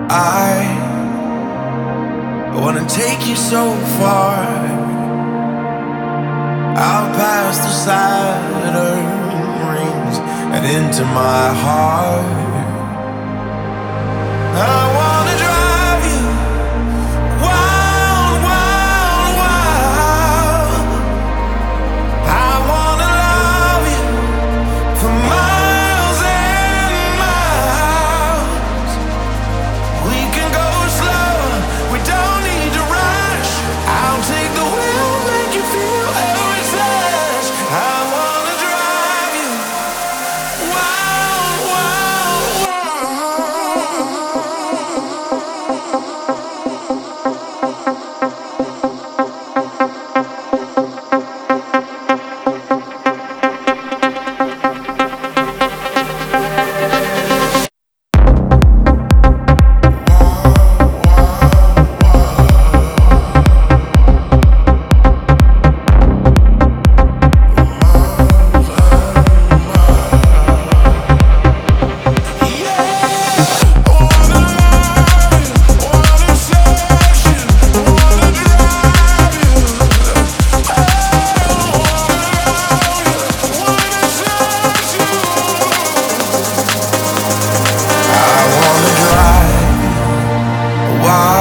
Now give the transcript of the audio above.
I wanna take you so far out past the Saturn rings and into my heart. I wanna drive you wild, wild, wild. I wanna love you for miles and miles. We can go slow, we don't need to rush. I'll take the wheel, make you feel every touch. I wanna drive you wild, wild, wild.